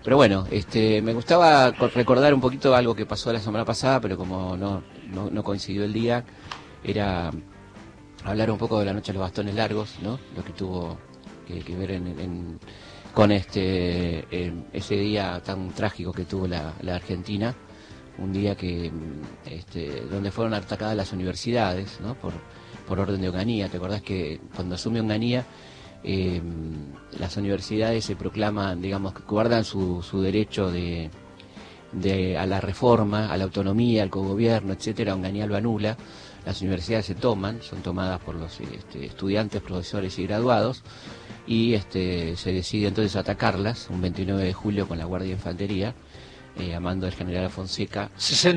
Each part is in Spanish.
Pero bueno, me gustaba recordar un poquito algo que pasó la semana pasada, pero como no coincidió el día, era hablar un poco de la noche de los bastones largos, ¿no? Lo que tuvo que ver con ese día tan trágico que tuvo la Argentina, un día que donde fueron atacadas las universidades, ¿no? Por orden de Onganía. ¿Te acordás que cuando asume Onganía, las universidades se proclaman, digamos, que guardan su derecho a la reforma, a la autonomía, al cogobierno, etcétera? Onganía lo anula, las universidades son tomadas por los estudiantes, profesores y graduados, y se decide entonces atacarlas un 29 de julio con la Guardia de Infantería, a mando del general Fonseca.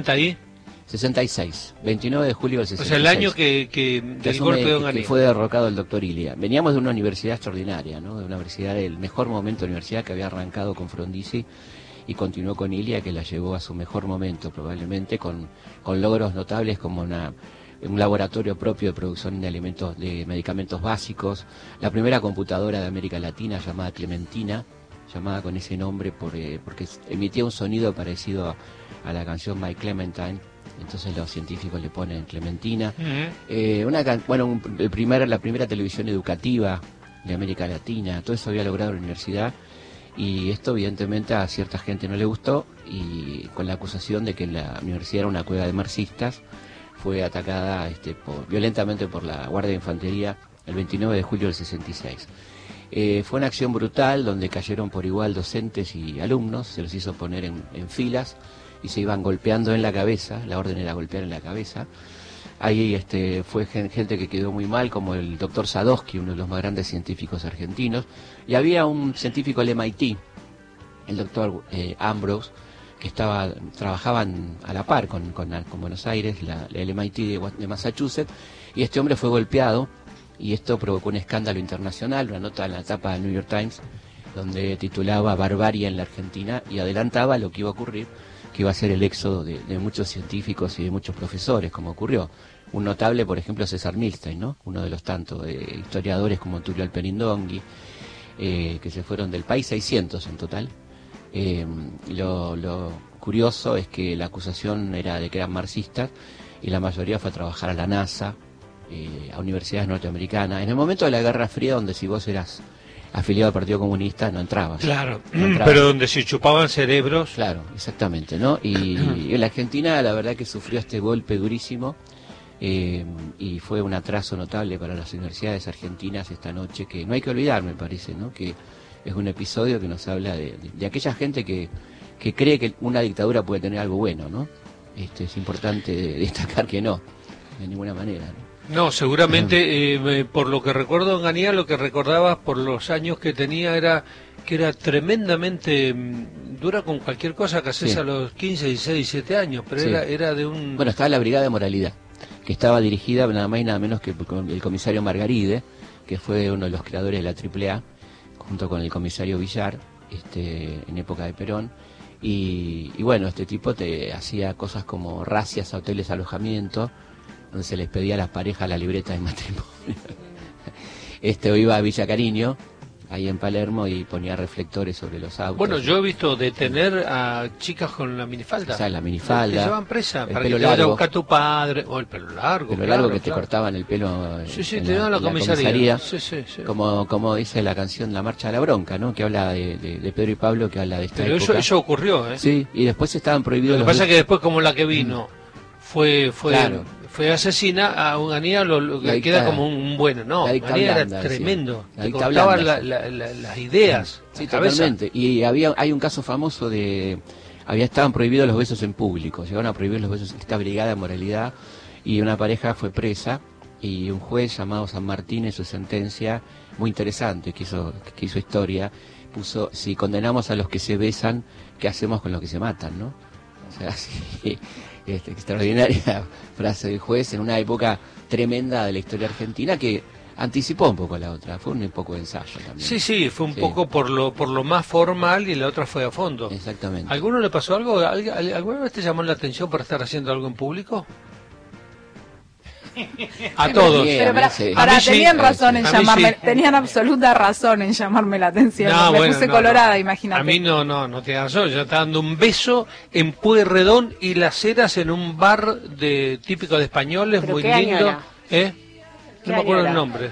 66, 29 de julio del 66. O sea, el año que del golpe de Onganía. Que fue derrocado el doctor Ilia. Veníamos de una universidad extraordinaria, ¿no? De una universidad, del mejor momento de la universidad, que había arrancado con Frondizi y continuó con Ilia, que la llevó a su mejor momento, probablemente, con logros notables como un laboratorio propio de producción de alimentos, de medicamentos básicos, la primera computadora de América Latina llamada Clementina, llamada con ese nombre porque emitía un sonido parecido a la canción My Clementine. Entonces los científicos le ponen Clementina. La primera televisión educativa de América Latina. Todo eso había logrado la universidad, y esto evidentemente a cierta gente no le gustó, y con la acusación de que la universidad era una cueva de marxistas, fue atacada violentamente por la Guardia de Infantería el 29 de julio del 66. Fue una acción brutal donde cayeron por igual docentes y alumnos, se los hizo poner en filas y se iban golpeando en la cabeza. La orden era golpear en la cabeza. Ahí fue gente que quedó muy mal, como el doctor Sadowski, uno de los más grandes científicos argentinos, y había un científico del MIT, el doctor Ambrose, que trabajaban a la par con Buenos Aires, el MIT de Massachusetts, y este hombre fue golpeado, y esto provocó un escándalo internacional, una nota en la tapa del New York Times, donde titulaba Barbarie en la Argentina, y adelantaba lo que iba a ocurrir, que iba a ser el éxodo de muchos científicos y de muchos profesores, como ocurrió. Un notable, por ejemplo, César Milstein, ¿no? Uno de los tantos historiadores como Tulio Alperindongui, que se fueron del país, 600 en total. Lo curioso es que la acusación era de que eran marxistas, y la mayoría fue a trabajar a la NASA, a universidades norteamericanas. En el momento de la Guerra Fría, donde si vos eras afiliado al Partido Comunista no entrabas. Claro, pero donde se chupaban cerebros. Claro, exactamente, ¿no? Y en la Argentina la verdad que sufrió este golpe durísimo, y fue un atraso notable para las universidades argentinas esta noche, que no hay que olvidar, me parece, ¿no? Que es un episodio que nos habla de aquella gente que cree que una dictadura puede tener algo bueno, ¿no? Es importante destacar que no, de ninguna manera, ¿no? No, seguramente, por lo que recuerdo, Onganía, lo que recordabas por los años que tenía era que era tremendamente dura con cualquier cosa que haces a los 15, 16, 17 años, pero era de un... Bueno, estaba la Brigada de Moralidad, que estaba dirigida nada más y nada menos que por el comisario Margaride, que fue uno de los creadores de la AAA, junto con el comisario Villar, en época de Perón. Y bueno, este tipo te hacía cosas como racias a hoteles de alojamiento, donde se les pedía a las parejas la libreta de matrimonio. Iba a Villa Cariño, ahí en Palermo, y ponía reflectores sobre los autos. Bueno, yo he visto detener a chicas con la minifalda. O sea, la minifalda. Te llevan presa para que te vaya a buscar tu padre. O el pelo largo. El pelo largo que te cortaban el pelo. Sí, te llevan a la comisaría. Sí. Como dice la canción La Marcha de la Bronca, ¿no? Que habla de Pedro y Pablo, que habla de esta época. Pero eso ocurrió, ¿eh? Sí, y después estaban prohibidos. Lo que pasa es que después, como la que vino, fue asesina a Onganía, lo que queda como un bueno. No, Onganía era tremendo. Te cortaban las ideas. Sí, totalmente. Y hay un caso famoso estaban prohibidos los besos en público. Llegaron a prohibir los besos, esta brigada de moralidad, y una pareja fue presa, y un juez llamado San Martín, en su sentencia muy interesante que hizo historia, puso: si condenamos a los que se besan, ¿qué hacemos con los que se matan, no? O sea, sí, extraordinaria frase del juez en una época tremenda de la historia argentina, que anticipó un poco la otra, fue un poco de ensayo también. Sí, fue un poco por lo más formal, y la otra fue a fondo. Exactamente. ¿Alguno le pasó algo? ¿Alguna vez te llamó la atención por estar haciendo algo en público? A todos. Pero Sí. tenían razón en A mí llamarme, sí. tenían absoluta razón en llamarme la atención. Me puse colorada, imagínate. A mí no tiene razón. Yo estaba dando un beso en Pueyrredón y Las Heras en un bar típico de españoles, ¿Pero muy qué año lindo. era? ¿Eh? ¿Qué No me año acuerdo el era? nombre.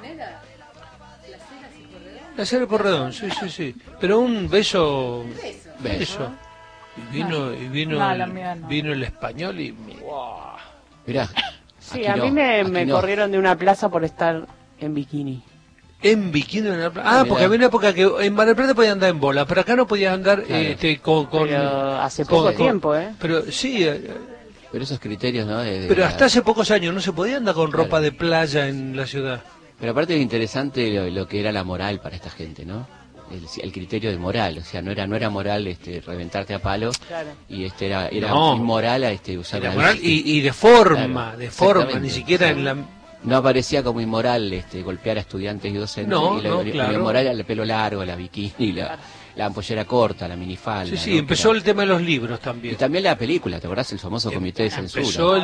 Las Heras y Pueyrredón, sí. Pero un beso. Beso. Y vino, No, la mía no. vino el español y... Mirá. Sí, aquí a mí no, me aquí no. corrieron de una plaza por estar en bikini. En bikini en la playa. Mirá. Porque había una época que en Mar del Plata podías andar en bola, pero acá no podías andar Claro. con... Pero hace poco tiempo, ¿eh? Pero sí, Pero esos criterios, ¿no? pero hasta hace pocos años no se podía andar con Claro. ropa de playa en la ciudad. Pero aparte es interesante lo que era la moral para esta gente, ¿no? El criterio de moral, o sea, no era moral reventarte a palos, Claro. y era No. inmoral usar Era la moral bici. y de forma, Claro, de forma, exactamente. ni siquiera Sí. en la... No aparecía como inmoral golpear a estudiantes y docentes, No, y lo no, claro. inmoral era el pelo largo, la bikini, la ampollera corta, la minifalda. Sí, ¿no? empezó Que el tema de los libros y también. también la película, ¿te acordás? El famoso comité de censura. Empezó